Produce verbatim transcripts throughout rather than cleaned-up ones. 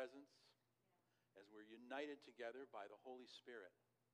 presence as we're united together by the Holy Spirit.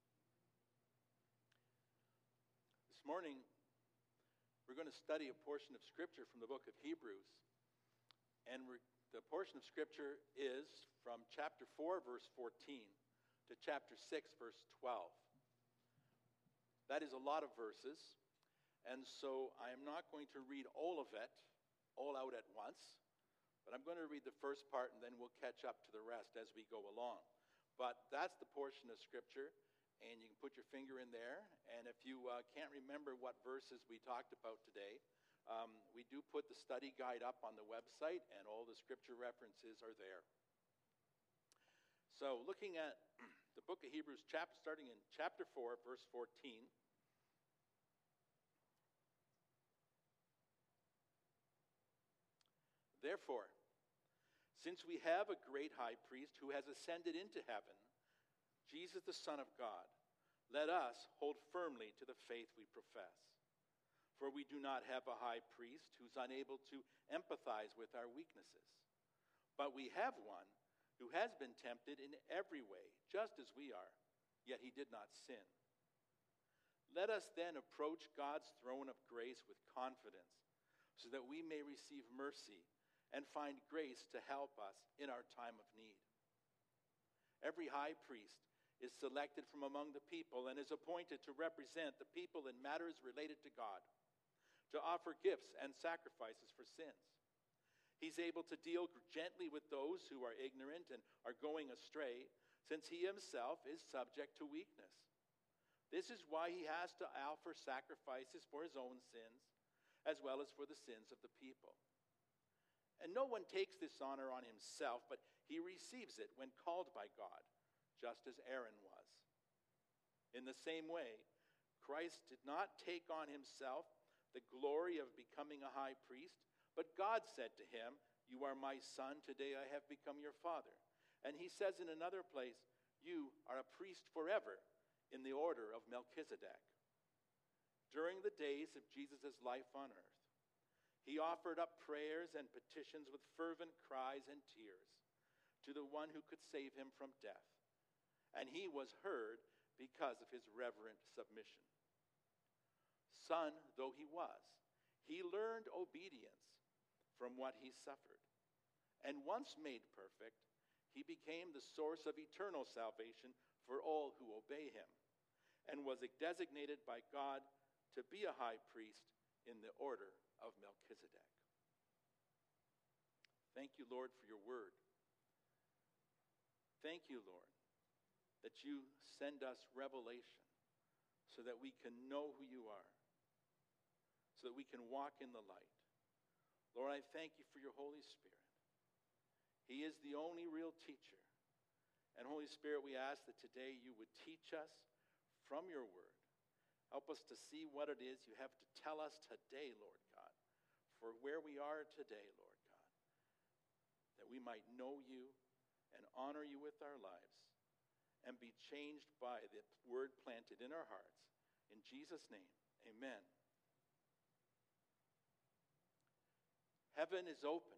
This morning, we're going to study a portion of Scripture from the book of Hebrews. And we're, the portion of Scripture is from chapter four, verse fourteen, to chapter six, verse twelve. That is a lot of verses, and so I am not going to read all of it, all out at once, but I'm going to read the first part, and then we'll catch up to the rest as we go along. But that's the portion of Scripture, and you can put your finger in there, and if you uh, can't remember what verses we talked about today, um, we do put the study guide up on the website, and all the Scripture references are there. So looking at the book of Hebrews, chapter, starting in chapter four, verse fourteen, therefore, since we have a great high priest who has ascended into heaven, Jesus the Son of God, let us hold firmly to the faith we profess. For we do not have a high priest who's unable to empathize with our weaknesses, but we have one who has been tempted in every way, just as we are, yet he did not sin. Let us then approach God's throne of grace with confidence, so that we may receive mercy and find grace to help us in our time of need. Every high priest is selected from among the people and is appointed to represent the people in matters related to God, to offer gifts and sacrifices for sins. He's able to deal gently with those who are ignorant and are going astray, since he himself is subject to weakness. This is why he has to offer sacrifices for his own sins, as well as for the sins of the people. And no one takes this honor on himself, but he receives it when called by God, just as Aaron was. In the same way, Christ did not take on himself the glory of becoming a high priest, but God said to him, "You are my son, today I have become your father." And he says in another place, "You are a priest forever in the order of Melchizedek." During the days of Jesus' life on earth, he offered up prayers and petitions with fervent cries and tears to the one who could save him from death. And he was heard because of his reverent submission. Son though he was, he learned obedience from what he suffered. And once made perfect, he became the source of eternal salvation for all who obey him, and was designated by God to be a high priest in the order of Melchizedek. Thank you, Lord, for your word. Thank you, Lord, that you send us revelation so that we can know who you are, so that we can walk in the light. Lord, I thank you for your Holy Spirit. He is the only real teacher. And Holy Spirit, we ask that today you would teach us from your word. Help us to see what it is you have to tell us today, Lord God, for where we are today, Lord God, that we might know you and honor you with our lives and be changed by the word planted in our hearts. In Jesus' name, amen. Heaven is open.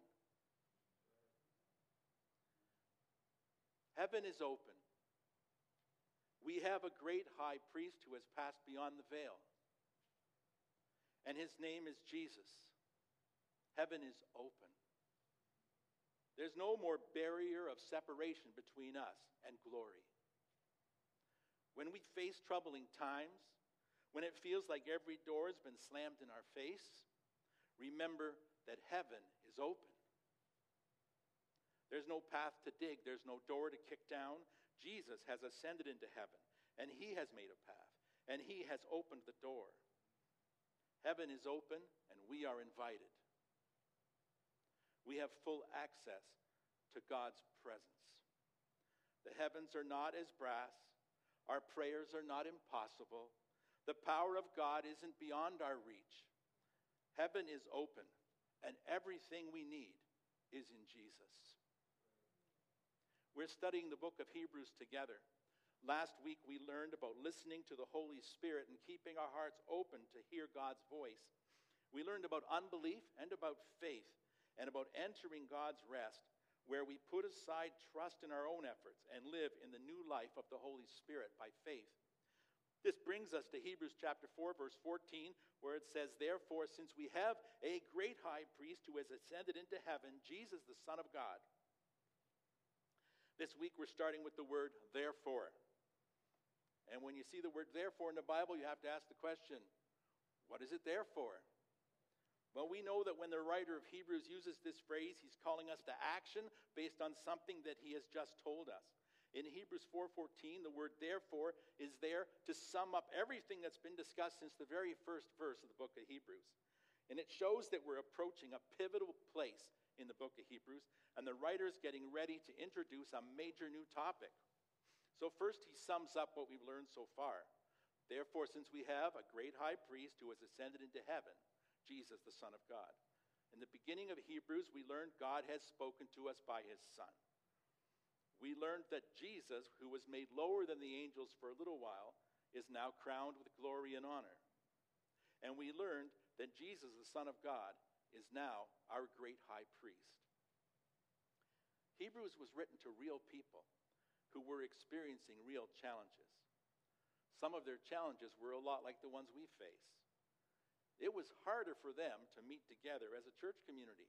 Heaven is open. We have a great high priest who has passed beyond the veil. And his name is Jesus. Heaven is open. There's no more barrier of separation between us and glory. When we face troubling times, when it feels like every door has been slammed in our face, remember that heaven is open. There's no path to dig. There's no door to kick down. Jesus has ascended into heaven, and he has made a path, and he has opened the door. Heaven is open, and we are invited. We have full access to God's presence. The heavens are not as brass. Our prayers are not impossible. The power of God isn't beyond our reach. Heaven is open, and everything we need is in Jesus. We're studying the book of Hebrews together. Last week we learned about listening to the Holy Spirit and keeping our hearts open to hear God's voice. We learned about unbelief and about faith and about entering God's rest where we put aside trust in our own efforts and live in the new life of the Holy Spirit by faith. This brings us to Hebrews chapter four, verse fourteen, where it says, "Therefore, since we have a great high priest who has ascended into heaven, Jesus, the Son of God." This week we're starting with the word therefore. And when you see the word therefore in the Bible, you have to ask the question, what is it there for? Well, we know that when the writer of Hebrews uses this phrase, he's calling us to action based on something that he has just told us. In Hebrews four fourteen, the word therefore is there to sum up everything that's been discussed since the very first verse of the book of Hebrews. And it shows that we're approaching a pivotal place in the book of Hebrews, and the writer's getting ready to introduce a major new topic. So first he sums up what we've learned so far. Therefore, since we have a great high priest who has ascended into heaven, Jesus, the Son of God. In the beginning of Hebrews, we learned God has spoken to us by his Son. We learned that Jesus, who was made lower than the angels for a little while, is now crowned with glory and honor. And we learned that Jesus, the Son of God, is now our great high priest. Hebrews was written to real people who were experiencing real challenges. Some of their challenges were a lot like the ones we face. It was harder for them to meet together as a church community.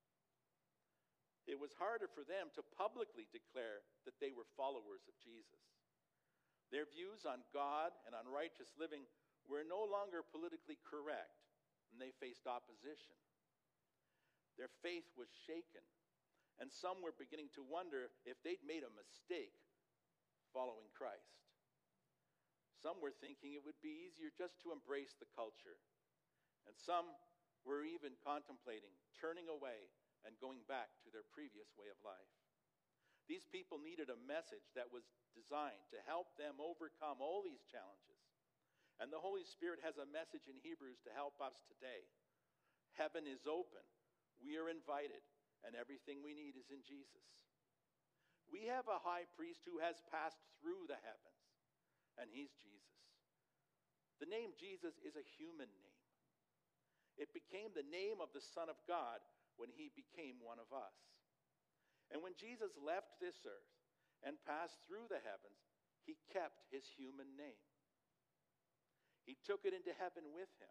It was harder for them to publicly declare that they were followers of Jesus. Their views on God and on righteous living were no longer politically correct, and they faced opposition. Their faith was shaken, and some were beginning to wonder if they'd made a mistake following Christ. Some were thinking it would be easier just to embrace the culture, and some were even contemplating turning away and going back to their previous way of life. These people needed a message that was designed to help them overcome all these challenges. And the Holy Spirit has a message in Hebrews to help us today. Heaven is open. We are invited, and everything we need is in Jesus. We have a high priest who has passed through the heavens, and he's Jesus. The name Jesus is a human name. It became the name of the Son of God when he became one of us. And when Jesus left this earth and passed through the heavens, he kept his human name. He took it into heaven with him.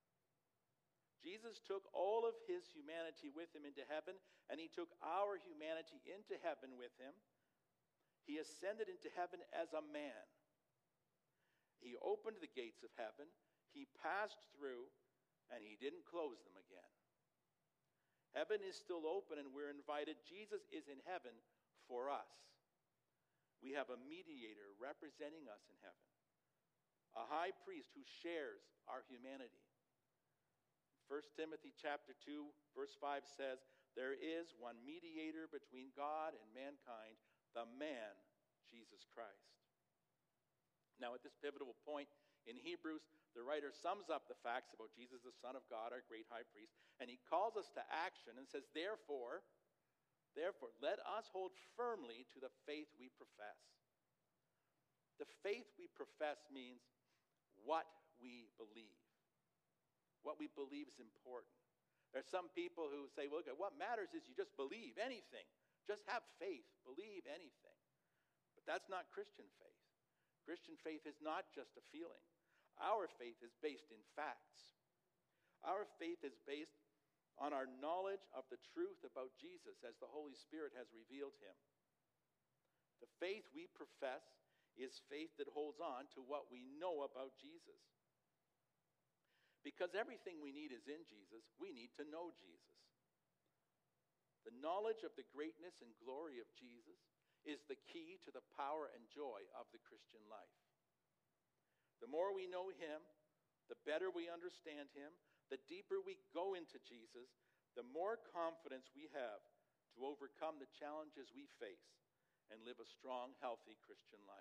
Jesus took all of his humanity with him into heaven, and he took our humanity into heaven with him. He ascended into heaven as a man. He opened the gates of heaven, he passed through, and he didn't close them again. Heaven is still open, and we're invited. Jesus is in heaven for us. We have a mediator representing us in heaven, a high priest who shares our humanity. First Timothy chapter two, verse five says, "There is one mediator between God and mankind, the man, Jesus Christ." Now, at this pivotal point in Hebrews, the writer sums up the facts about Jesus, the Son of God, our great high priest, and he calls us to action and says, Therefore, therefore, let us hold firmly to the faith we profess. The faith we profess means what we believe. What we believe is important. There are some people who say, well, look, what matters is you just believe anything. Just have faith. Believe anything. But that's not Christian faith. Christian faith is not just a feeling. Our faith is based in facts. Our faith is based on our knowledge of the truth about Jesus as the Holy Spirit has revealed him. The faith we profess is faith that holds on to what we know about Jesus. Because everything we need is in Jesus, we need to know Jesus. The knowledge of the greatness and glory of Jesus is the key to the power and joy of the Christian life. The more we know him, the better we understand him, the deeper we go into Jesus, the more confidence we have to overcome the challenges we face and live a strong, healthy Christian life.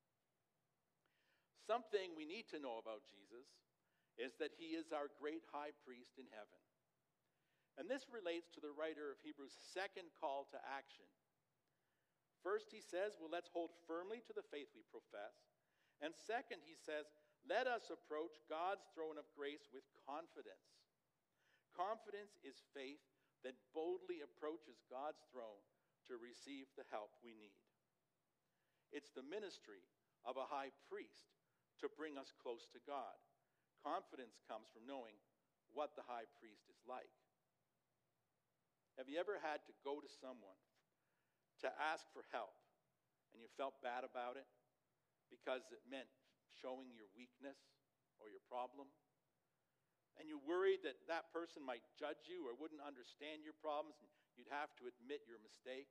Something we need to know about Jesus is that he is our great high priest in heaven. And this relates to the writer of Hebrews' second call to action. First, he says, well, let's hold firmly to the faith we profess. And second, he says, let us approach God's throne of grace with confidence. Confidence is faith that boldly approaches God's throne to receive the help we need. It's the ministry of a high priest to bring us close to God. Confidence comes from knowing what the high priest is like. Have you ever had to go to someone to ask for help and you felt bad about it because it meant showing your weakness or your problem? And you worried that that person might judge you or wouldn't understand your problems and you'd have to admit your mistakes?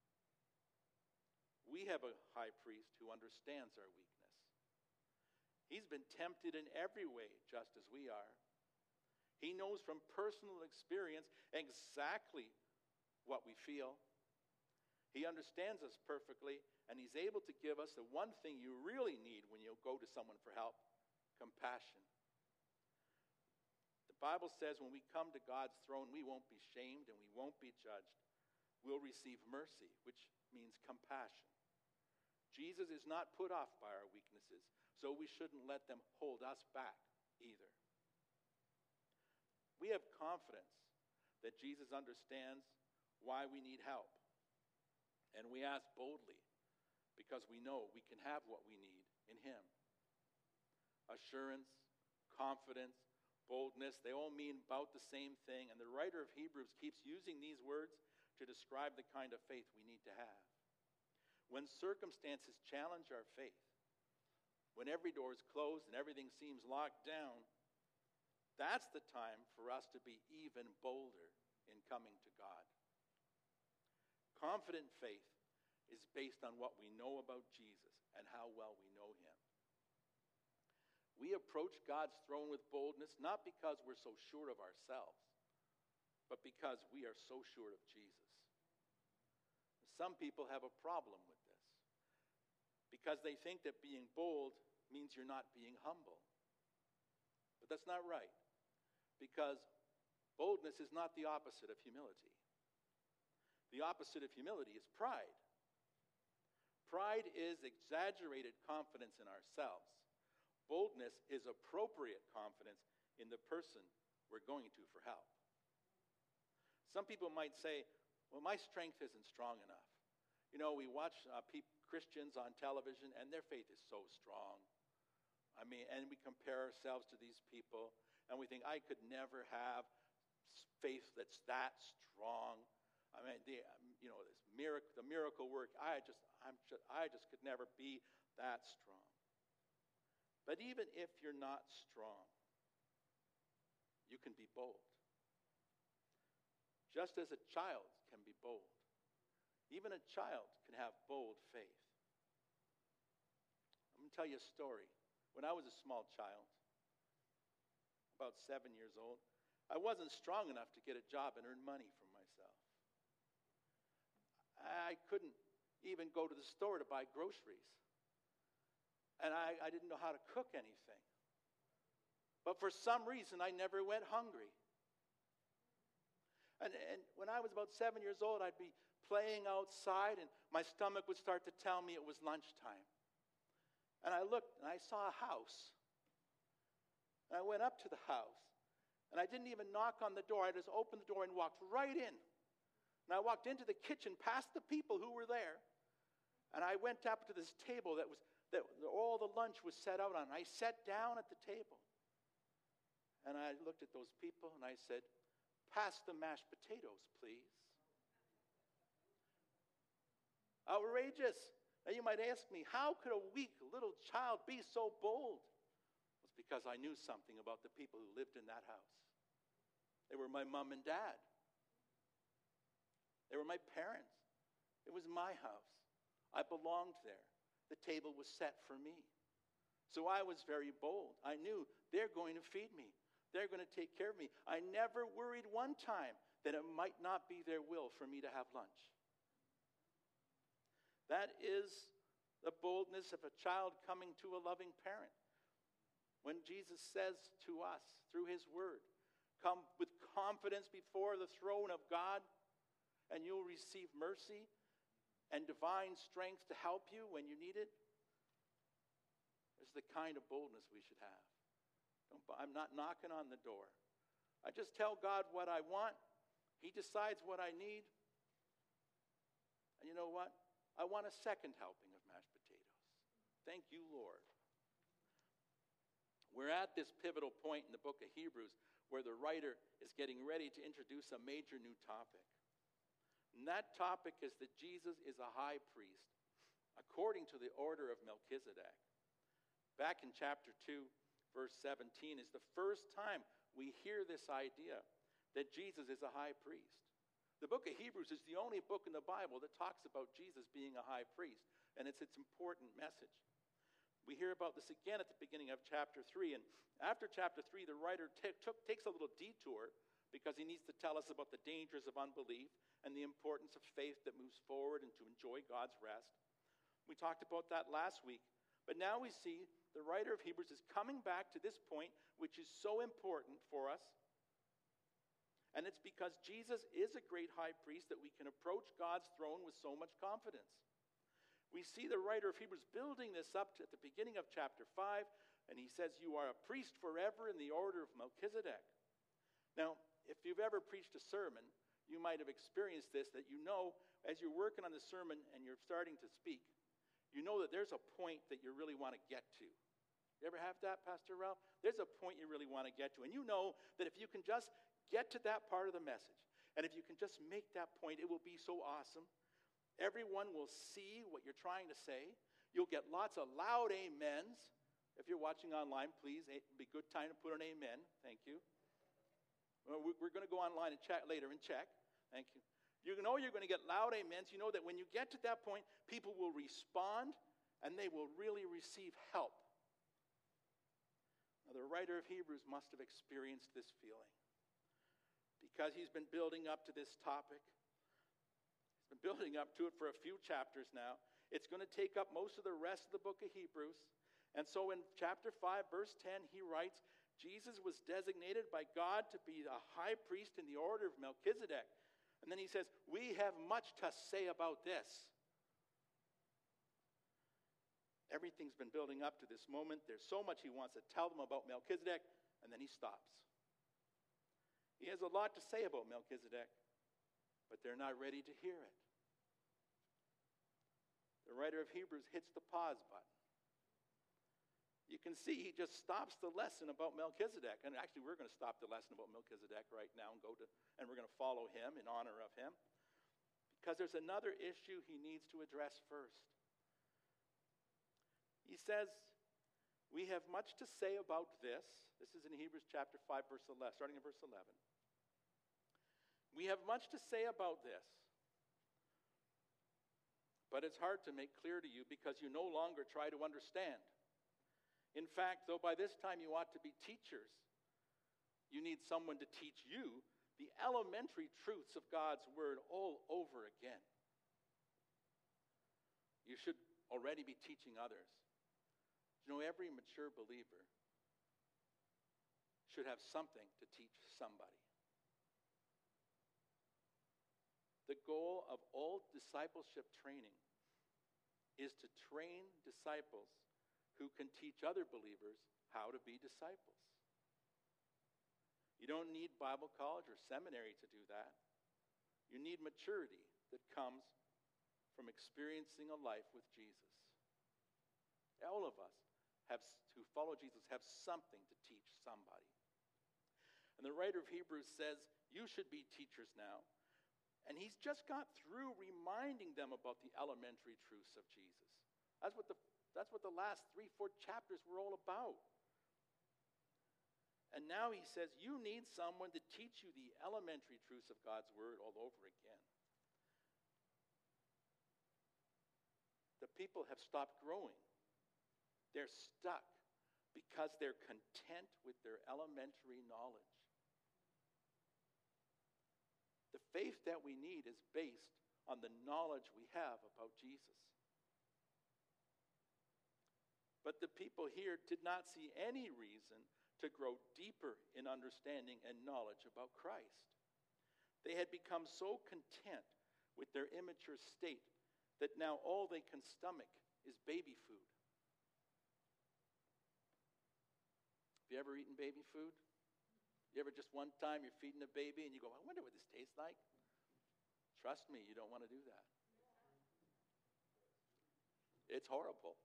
We have a high priest who understands our weakness. He's been tempted in every way, just as we are. He knows from personal experience exactly what we feel. He understands us perfectly, and he's able to give us the one thing you really need when you go to someone for help: compassion. The Bible says when we come to God's throne, we won't be shamed and we won't be judged. We'll receive mercy, which means compassion. Jesus is not put off by our weaknesses, so we shouldn't let them hold us back either. We have confidence that Jesus understands why we need help. And we ask boldly because we know we can have what we need in him. Assurance, confidence, boldness, they all mean about the same thing. And the writer of Hebrews keeps using these words to describe the kind of faith we need to have. When circumstances challenge our faith, when every door is closed and everything seems locked down, that's the time for us to be even bolder in coming to God. Confident faith is based on what we know about Jesus and how well we know him. We approach God's throne with boldness not because we're so sure of ourselves, but because we are so sure of Jesus. Some people have a problem with this because they think that being bold means you're not being humble. But that's not right, because boldness is not the opposite of humility. The opposite of humility is pride. Pride is exaggerated confidence in ourselves. Boldness is appropriate confidence in the person we're going to for help. Some people might say, well, my strength isn't strong enough. You know, we watch uh, pe- Christians on television, and their faith is so strong. I mean, and we compare ourselves to these people, and we think, I could never have faith that's that strong. I mean, the, you know, this miracle, the miracle work, I just, I'm just, I just could never be that strong. But even if you're not strong, you can be bold. Just as a child can be bold. Even a child can have bold faith. I'm going to tell you a story. When I was a small child, about seven years old, I wasn't strong enough to get a job and earn money for myself. I couldn't even go to the store to buy groceries. And I, I didn't know how to cook anything. But for some reason, I never went hungry. And, and when I was about seven years old, I'd be playing outside, and my stomach would start to tell me it was lunchtime. And I looked, and I saw a house. And I went up to the house, and I didn't even knock on the door. I just opened the door and walked right in. And I walked into the kitchen, past the people who were there, and I went up to this table that was that all the lunch was set out on. I sat down at the table, and I looked at those people, and I said, "Pass the mashed potatoes, please." Outrageous. Now you might ask me, how could a weak little child be so bold? It's because I knew something about the people who lived in that house. They were my mom and dad. They were my parents. It was my house. I belonged there. The table was set for me. So I was very bold. I knew they're going to feed me. They're going to take care of me. I never worried one time that it might not be their will for me to have lunch. That is the boldness of a child coming to a loving parent. When Jesus says to us through his word, come with confidence before the throne of God, and you'll receive mercy and divine strength to help you when you need it. It's the kind of boldness we should have. Don't, I'm not knocking on the door. I just tell God what I want. He decides what I need. And you know what? I want a second helping of mashed potatoes. Thank you, Lord. We're at this pivotal point in the book of Hebrews where the writer is getting ready to introduce a major new topic. And that topic is that Jesus is a high priest according to the order of Melchizedek. Back in chapter two, verse seventeen, is the first time we hear this idea that Jesus is a high priest. The book of Hebrews is the only book in the Bible that talks about Jesus being a high priest, and it's its important message. We hear about this again at the beginning of chapter three, and after chapter three, the writer t- took, takes a little detour because he needs to tell us about the dangers of unbelief and the importance of faith that moves forward and to enjoy God's rest. We talked about that last week, but now we see the writer of Hebrews is coming back to this point, which is so important for us, and it's because Jesus is a great high priest that we can approach God's throne with so much confidence. We see the writer of Hebrews building this up at the beginning of chapter five, and he says, you are a priest forever in the order of Melchizedek. Now, if you've ever preached a sermon, you might have experienced this, that you know, as you're working on the sermon and you're starting to speak, you know that there's a point that you really want to get to. You ever have that, Pastor Ralph? There's a point you really want to get to, and you know that if you can just get to that part of the message, and if you can just make that point, it will be so awesome. Everyone will see what you're trying to say. You'll get lots of loud amens. If you're watching online, please, it'd be a good time to put an amen. Thank you. Well, we're going to go online and check later and check. Thank you. You know you're going to get loud amens. You know that when you get to that point, people will respond and they will really receive help. Now, the writer of Hebrews must have experienced this feeling because he's been building up to this topic. Been building up to it for a few chapters now. It's going to take up most of the rest of the book of Hebrews. And so in chapter five, verse ten, he writes, Jesus was designated by God to be a high priest in the order of Melchizedek. And then he says, we have much to say about this. Everything's been building up to this moment. There's so much he wants to tell them about Melchizedek, and then he stops. He has a lot to say about Melchizedek, but they're not ready to hear it. The writer of Hebrews hits the pause button. You can see he just stops the lesson about Melchizedek. And actually, we're going to stop the lesson about Melchizedek right now and go to, and we're going to follow him in honor of him. Because there's another issue he needs to address first. He says, we have much to say about this. This is in Hebrews chapter five, verse eleven, starting in verse eleven. We have much to say about this, but it's hard to make clear to you because you no longer try to understand. In fact, though by this time you ought to be teachers, you need someone to teach you the elementary truths of God's word all over again. You should already be teaching others. You know, every mature believer should have something to teach somebody. The goal of all discipleship training is to train disciples who can teach other believers how to be disciples. You don't need Bible college or seminary to do that. You need maturity that comes from experiencing a life with Jesus. All of us have, who follow Jesus have something to teach somebody. And the writer of Hebrews says, you should be teachers now. And he's just got through reminding them about the elementary truths of Jesus. That's what the, that's what the last three, four chapters were all about. And now he says, you need someone to teach you the elementary truths of God's word all over again. The people have stopped growing. They're stuck because they're content with their elementary knowledge. The faith that we need is based on the knowledge we have about Jesus. But the people here did not see any reason to grow deeper in understanding and knowledge about Christ. They had become so content with their immature state that now all they can stomach is baby food. Have you ever eaten baby food? You ever just one time you're feeding a baby and you go, I wonder what this tastes like? Trust me, you don't want to do that. it's horrible.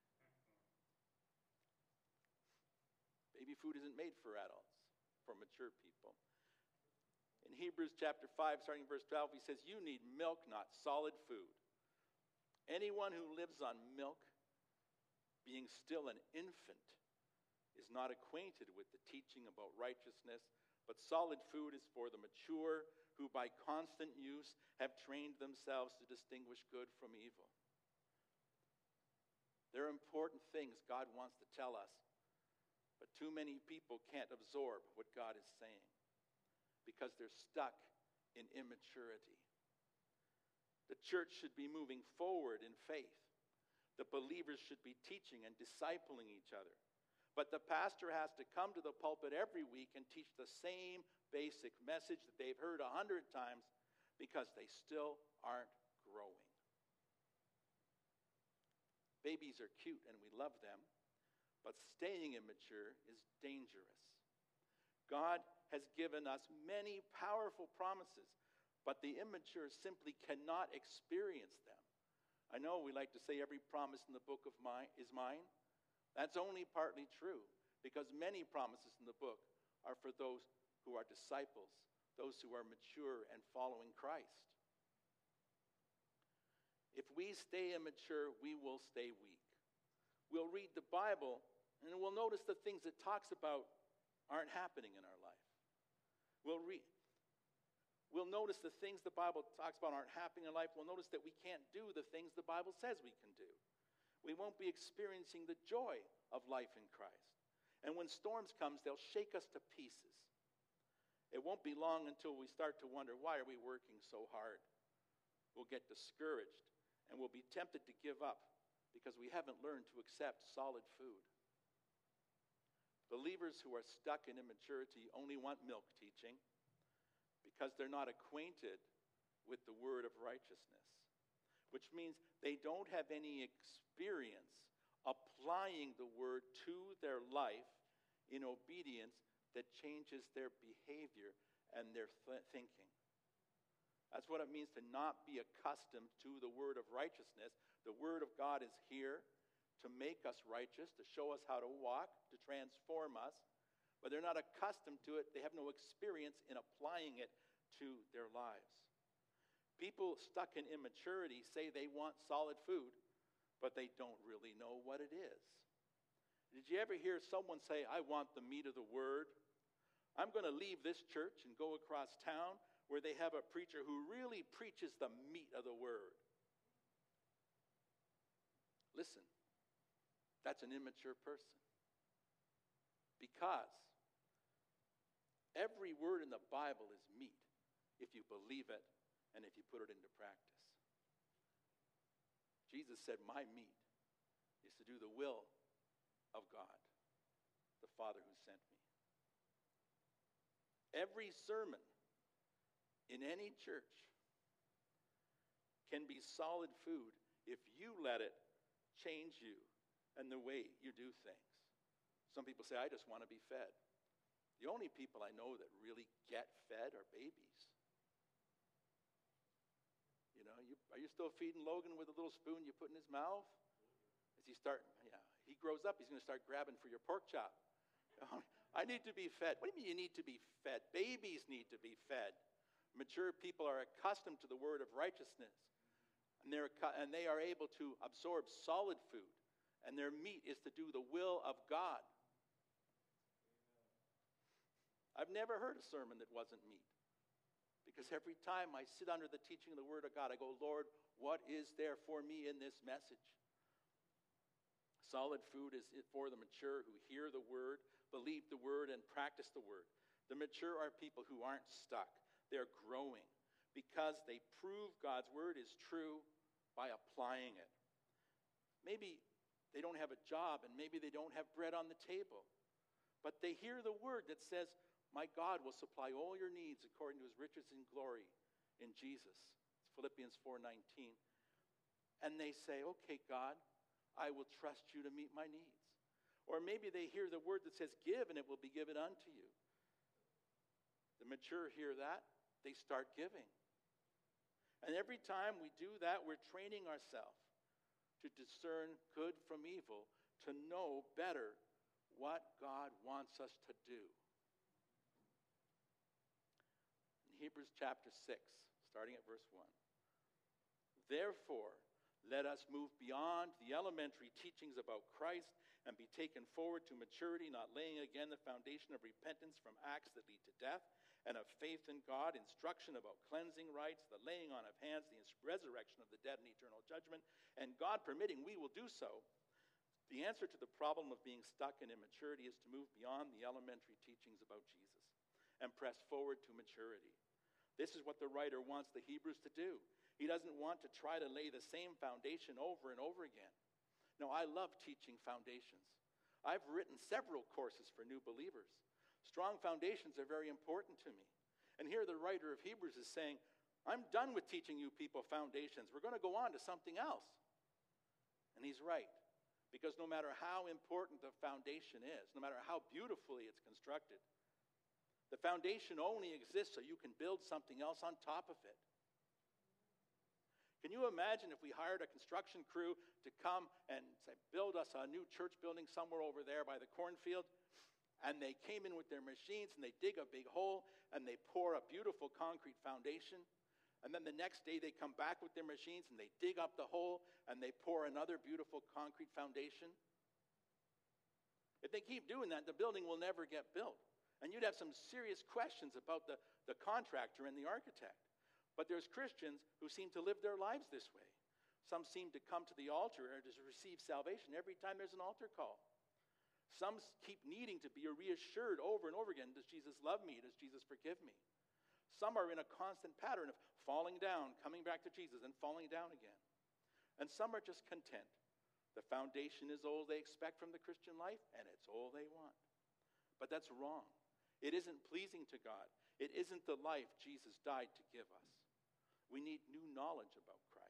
Baby food isn't made for adults, for mature people. In Hebrews chapter five, starting verse twelve, he says, you need milk, not solid food. Anyone who lives on milk, being still an infant, is not acquainted with the teaching about righteousness, but solid food is for the mature, who by constant use have trained themselves to distinguish good from evil. There are important things God wants to tell us, but too many people can't absorb what God is saying because they're stuck in immaturity. The church should be moving forward in faith. The believers should be teaching and discipling each other. But the pastor has to come to the pulpit every week and teach the same basic message that they've heard a hundred times because they still aren't growing. Babies are cute and we love them, but staying immature is dangerous. God has given us many powerful promises, but the immature simply cannot experience them. I know we like to say every promise in the book of mine is mine. That's only partly true, because many promises in the book are for those who are disciples, those who are mature and following Christ. If we stay immature, we will stay weak. We'll read the Bible, and we'll notice the things it talks about aren't happening in our life. We'll read... We'll notice the things the Bible talks about aren't happening in life. We'll notice that we can't do the things the Bible says we can do. We won't be experiencing the joy of life in Christ. And when storms come, they'll shake us to pieces. It won't be long until we start to wonder, why are we working so hard? We'll get discouraged, and we'll be tempted to give up because we haven't learned to accept solid food. Believers who are stuck in immaturity only want milk teaching, because they're not acquainted with the word of righteousness, which means they don't have any experience applying the word to their life in obedience that changes their behavior and their th- thinking. That's what it means to not be accustomed to the word of righteousness. The word of God is here to make us righteous, to show us how to walk, to transform us. But they're not accustomed to it. They have no experience in applying it to their lives. People stuck in immaturity say they want solid food, but they don't really know what it is. Did you ever hear someone say, I want the meat of the word? I'm going to leave this church and go across town where they have a preacher who really preaches the meat of the word. Listen, that's an immature person. Because every word in the Bible is meat if you believe it and if you put it into practice. Jesus said, my meat is to do the will of God, the Father who sent me. Every sermon in any church can be solid food if you let it change you and the way you do things. Some people say, I just want to be fed. The only people I know that really get fed are babies. You know, you, are you still feeding Logan with a little spoon you put in his mouth? As he start, yeah, he grows up, he's going to start grabbing for your pork chop. I need to be fed. What do you mean you need to be fed? Babies need to be fed. Mature people are accustomed to the word of righteousness, and they're and they are able to absorb solid food, and their meat is to do the will of God. I've never heard a sermon that wasn't meat. Because every time I sit under the teaching of the Word of God, I go, Lord, what is there for me in this message? Solid food is for the mature who hear the Word, believe the Word, and practice the Word. The mature are people who aren't stuck. They're growing because they prove God's Word is true by applying it. Maybe they don't have a job and maybe they don't have bread on the table, but they hear the Word that says, my God will supply all your needs according to his riches and glory in Jesus. It's Philippians four nineteen. And they say, okay, God, I will trust you to meet my needs. Or maybe they hear the word that says, give and it will be given unto you. The mature hear that, they start giving. And every time we do that, we're training ourselves to discern good from evil, to know better what God wants us to do. In Hebrews chapter six, starting at verse one. Therefore, let us move beyond the elementary teachings about Christ and be taken forward to maturity, not laying again the foundation of repentance from acts that lead to death, and of faith in God, instruction about cleansing rites, the laying on of hands, the resurrection of the dead, and eternal judgment, and God permitting, we will do so. The answer to the problem of being stuck in immaturity is to move beyond the elementary teachings about Jesus and press forward to maturity. This is what the writer wants the Hebrews to do. He doesn't want to try to lay the same foundation over and over again. No, I love teaching foundations. I've written several courses for new believers. Strong foundations are very important to me. And here the writer of Hebrews is saying, I'm done with teaching you people foundations. We're going to go on to something else. And he's right. Because no matter how important the foundation is, no matter how beautifully it's constructed, the foundation only exists so you can build something else on top of it. Can you imagine if we hired a construction crew to come and say, build us a new church building somewhere over there by the cornfield? And they came in with their machines and they dig a big hole and they pour a beautiful concrete foundation. And then the next day they come back with their machines and they dig up the hole and they pour another beautiful concrete foundation. If they keep doing that, the building will never get built. And you'd have some serious questions about the, the contractor and the architect. But there's Christians who seem to live their lives this way. Some seem to come to the altar and to receive salvation every time there's an altar call. Some keep needing to be reassured over and over again, does Jesus love me? Does Jesus forgive me? Some are in a constant pattern of falling down, coming back to Jesus, and falling down again. And some are just content. The foundation is all they expect from the Christian life, and it's all they want. But that's wrong. It isn't pleasing to God. It isn't the life Jesus died to give us. We need new knowledge about Christ.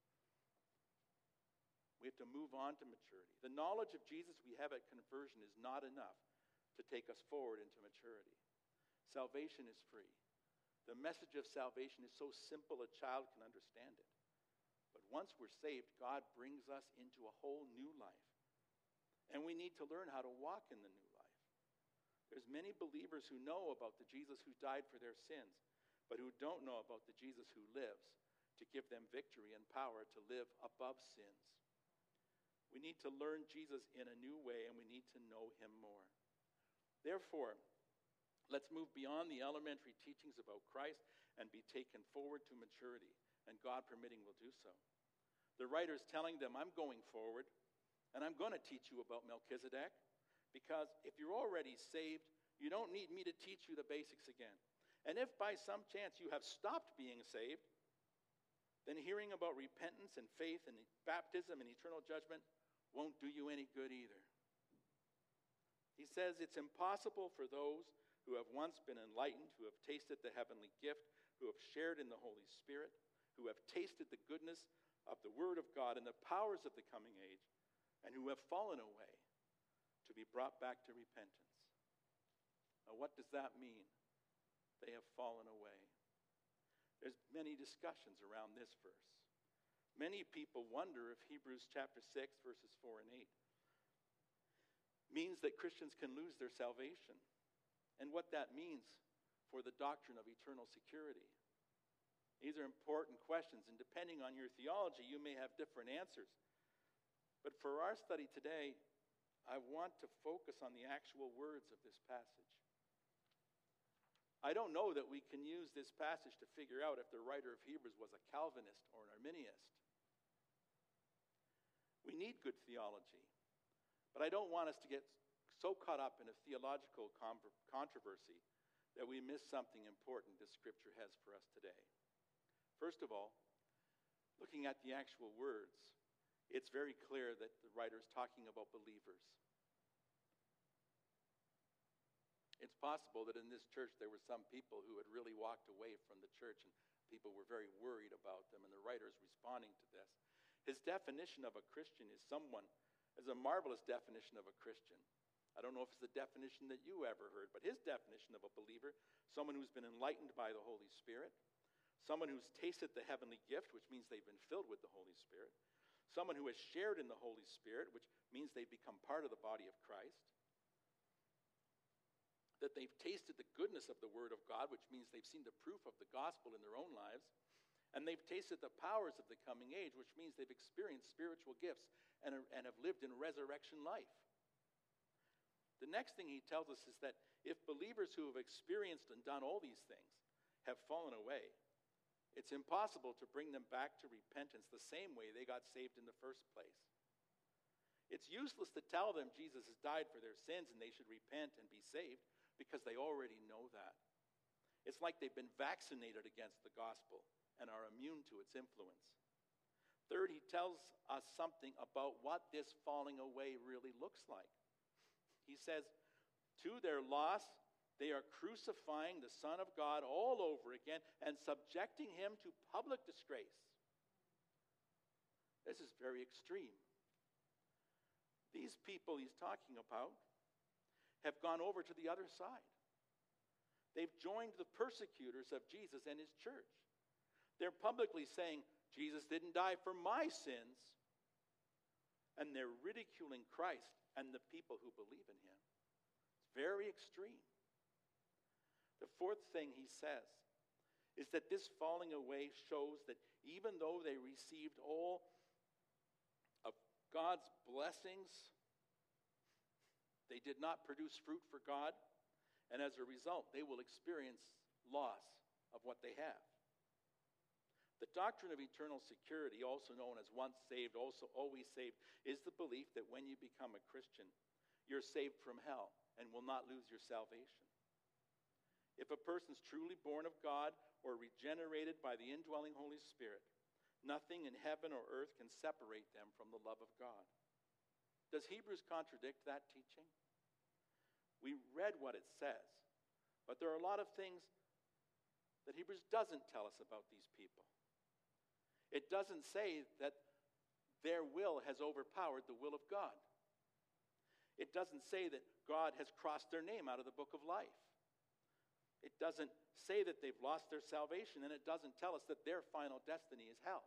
We have to move on to maturity. The knowledge of Jesus we have at conversion is not enough to take us forward into maturity. Salvation is free. The message of salvation is so simple a child can understand it. But once we're saved, God brings us into a whole new life. And we need to learn how to walk in the new life. There's many believers who know about the Jesus who died for their sins, but who don't know about the Jesus who lives to give them victory and power to live above sins. We need to learn Jesus in a new way, and we need to know him more. Therefore, let's move beyond the elementary teachings about Christ and be taken forward to maturity, and God permitting we'll do so. The writer is telling them, I'm going forward, and I'm going to teach you about Melchizedek, because if you're already saved, you don't need me to teach you the basics again. And if by some chance you have stopped being saved, then hearing about repentance and faith and baptism and eternal judgment won't do you any good either. He says it's impossible for those who have once been enlightened, who have tasted the heavenly gift, who have shared in the Holy Spirit, who have tasted the goodness of the Word of God and the powers of the coming age, and who have fallen away, to be brought back to repentance. Now, what does that mean? They have fallen away. There's many discussions around this verse. Many people wonder if Hebrews chapter six, verses four and eight, means that Christians can lose their salvation, and what that means for the doctrine of eternal security. These are important questions, and depending on your theology, you may have different answers. But for our study today, I want to focus on the actual words of this passage. I don't know that we can use this passage to figure out if the writer of Hebrews was a Calvinist or an Arminianist. We need good theology, but I don't want us to get so caught up in a theological controversy that we miss something important that Scripture has for us today. First of all, looking at the actual words, it's very clear that the writer is talking about believers. It's possible that in this church there were some people who had really walked away from the church and people were very worried about them, and the writer is responding to this. His definition of a Christian is someone, is a marvelous definition of a Christian. I don't know if it's the definition that you ever heard, but his definition of a believer, someone who's been enlightened by the Holy Spirit, someone who's tasted the heavenly gift, which means they've been filled with the Holy Spirit, someone who has shared in the Holy Spirit, which means they've become part of the body of Christ, that they've tasted the goodness of the Word of God, which means they've seen the proof of the gospel in their own lives, and they've tasted the powers of the coming age, which means they've experienced spiritual gifts and, are, and have lived in resurrection life. The next thing he tells us is that if believers who have experienced and done all these things have fallen away, it's impossible to bring them back to repentance the same way they got saved in the first place. It's useless to tell them Jesus has died for their sins and they should repent and be saved because they already know that. It's like they've been vaccinated against the gospel and are immune to its influence. Third, he tells us something about what this falling away really looks like. He says, to their loss, they are crucifying the Son of God all over again and subjecting him to public disgrace. This is very extreme. These people he's talking about have gone over to the other side. They've joined the persecutors of Jesus and his church. They're publicly saying, Jesus didn't die for my sins. And they're ridiculing Christ and the people who believe in him. It's very extreme. The fourth thing he says is that this falling away shows that even though they received all of God's blessings, they did not produce fruit for God, and as a result, they will experience loss of what they have. The doctrine of eternal security, also known as once saved, also always saved, is the belief that when you become a Christian, you're saved from hell and will not lose your salvation. If a person's truly born of God or regenerated by the indwelling Holy Spirit, nothing in heaven or earth can separate them from the love of God. Does Hebrews contradict that teaching? We read what it says, but there are a lot of things that Hebrews doesn't tell us about these people. It doesn't say that their will has overpowered the will of God. It doesn't say that God has crossed their name out of the book of life. It doesn't say that they've lost their salvation, and it doesn't tell us that their final destiny is hell.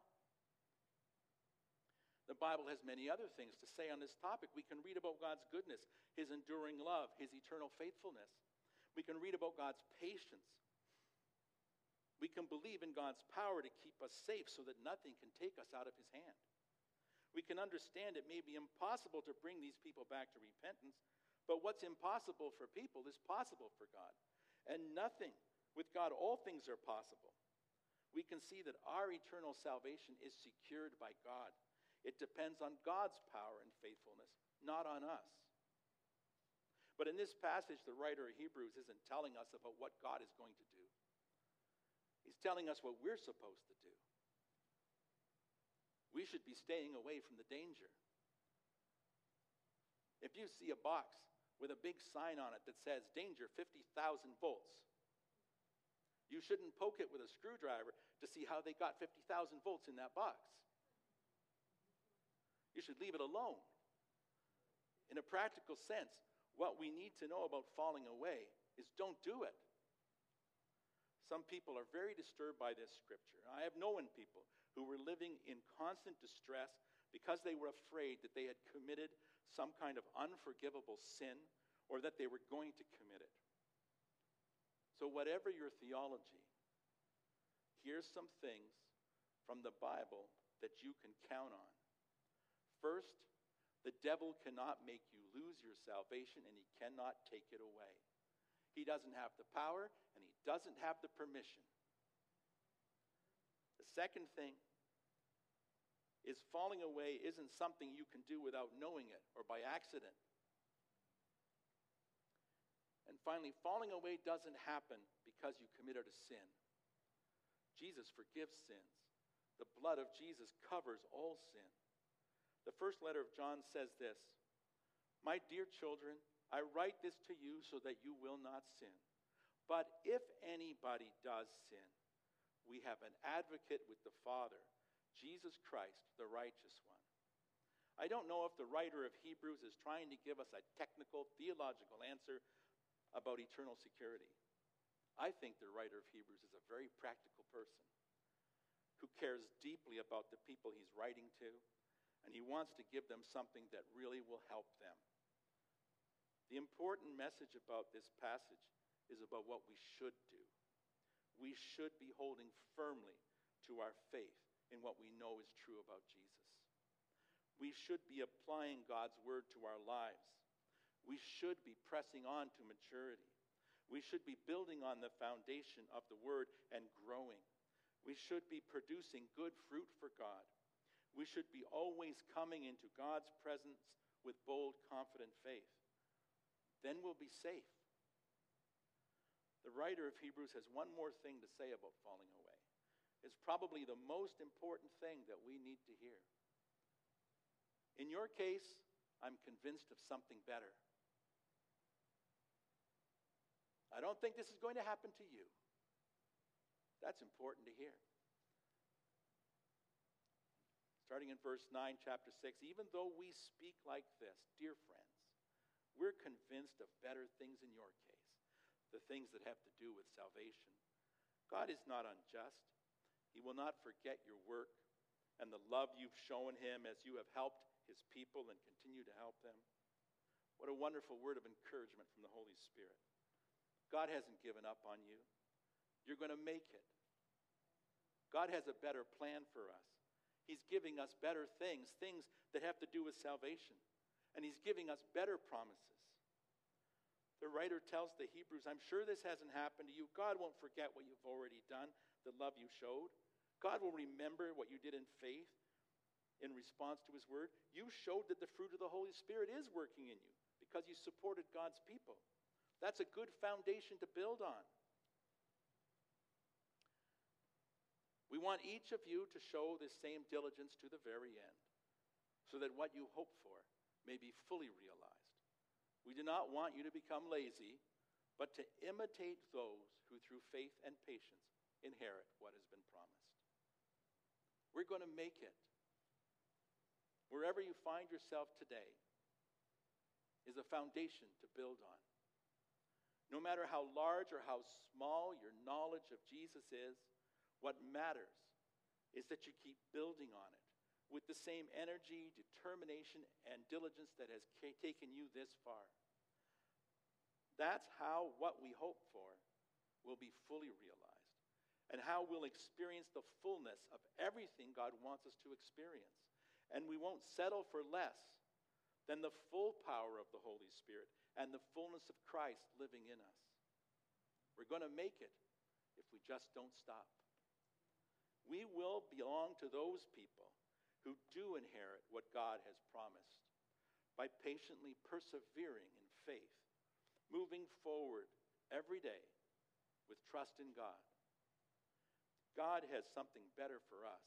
The Bible has many other things to say on this topic. We can read about God's goodness, his enduring love, his eternal faithfulness. We can read about God's patience. We can believe in God's power to keep us safe so that nothing can take us out of his hand. We can understand it may be impossible to bring these people back to repentance, but what's impossible for people is possible for God. And nothing, with God, all things are possible. We can see that our eternal salvation is secured by God. It depends on God's power and faithfulness, not on us. But in this passage, the writer of Hebrews isn't telling us about what God is going to do. He's telling us what we're supposed to do. We should be staying away from the danger. If you see a box with a big sign on it that says, danger, fifty thousand volts, you shouldn't poke it with a screwdriver to see how they got fifty thousand volts in that box. You should leave it alone. In a practical sense, what we need to know about falling away is don't do it. Some people are very disturbed by this scripture. I have known people who were living in constant distress because they were afraid that they had committed some kind of unforgivable sin or that they were going to commit it. So whatever your theology, here's some things from the Bible that you can count on. First, the devil cannot make you lose your salvation, and he cannot take it away. He doesn't have the power, and he doesn't have the permission. The second thing is falling away isn't something you can do without knowing it or by accident. And finally, falling away doesn't happen because you committed a sin. Jesus forgives sins. The blood of Jesus covers all sin. The first letter of John says this, "My dear children, I write this to you so that you will not sin. But if anybody does sin, we have an advocate with the Father, Jesus Christ, the righteous one." I don't know if the writer of Hebrews is trying to give us a technical, theological answer about eternal security. I think the writer of Hebrews is a very practical person who cares deeply about the people he's writing to and he wants to give them something that really will help them. The important message about this passage is about what we should do. We should be holding firmly to our faith in what we know is true about Jesus. We should be applying God's word to our lives. We should be pressing on to maturity. We should be building on the foundation of the word and growing. We should be producing good fruit for God. We should be always coming into God's presence with bold, confident faith. Then we'll be safe. The writer of Hebrews has one more thing to say about falling away. It's probably the most important thing that we need to hear. In your case, I'm convinced of something better. I don't think this is going to happen to you. That's important to hear. Starting in verse nine, chapter six, even though we speak like this, dear friends, we're convinced of better things in your case, the things that have to do with salvation. God is not unjust. He will not forget your work and the love you've shown him as you have helped his people and continue to help them. What a wonderful word of encouragement from the Holy Spirit. God hasn't given up on you. You're going to make it. God has a better plan for us. He's giving us better things, things that have to do with salvation. And he's giving us better promises. The writer tells the Hebrews, I'm sure this hasn't happened to you. God won't forget what you've already done, the love you showed. God will remember what you did in faith in response to his word. You showed that the fruit of the Holy Spirit is working in you because you supported God's people. That's a good foundation to build on. We want each of you to show this same diligence to the very end, so that what you hope for may be fully realized. We do not want you to become lazy, but to imitate those who through faith and patience inherit what has been promised. We're going to make it. Wherever you find yourself today is a foundation to build on. No matter how large or how small your knowledge of Jesus is, what matters is that you keep building on it with the same energy, determination, and diligence that has ca- taken you this far. That's how what we hope for will be fully realized, and how we'll experience the fullness of everything God wants us to experience. And we won't settle for less than the full power of the Holy Spirit and the fullness of Christ living in us. We're going to make it if we just don't stop. We will belong to those people who do inherit what God has promised by patiently persevering in faith, moving forward every day with trust in God. God has something better for us.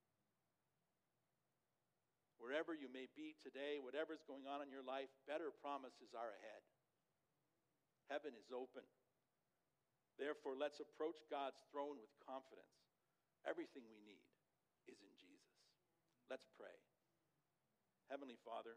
Wherever you may be today, whatever's going on in your life, better promises are ahead. Heaven is open. Therefore, let's approach God's throne with confidence. Everything we need is in Jesus. Let's pray. Heavenly Father,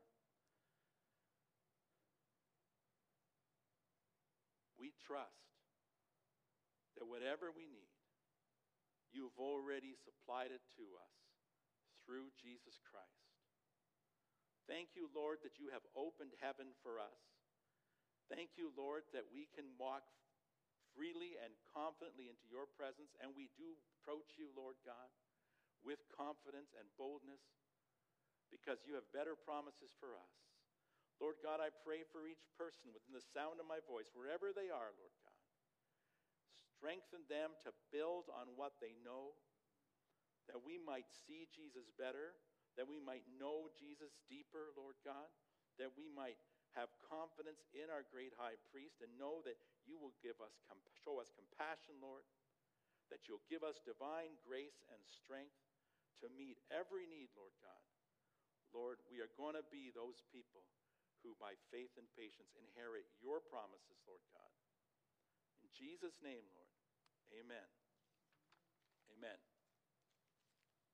we trust that whatever we need, you've already supplied it to us through Jesus Christ. Thank you, Lord, that you have opened heaven for us. Thank you, Lord, that we can walk freely and confidently into your presence, and we do approach you, Lord God, with confidence and boldness because you have better promises for us. Lord God, I pray for each person within the sound of my voice, wherever they are, Lord God. Strengthen them to build on what they know, that we might see Jesus better, that we might know Jesus deeper, Lord God, that we might have confidence in our great high priest and know that you will give us, show us compassion, Lord, that you'll give us divine grace and strength to meet every need, Lord God. Lord, we are going to be those people who by faith and patience inherit your promises, Lord God. In Jesus' name, Lord, amen. Amen.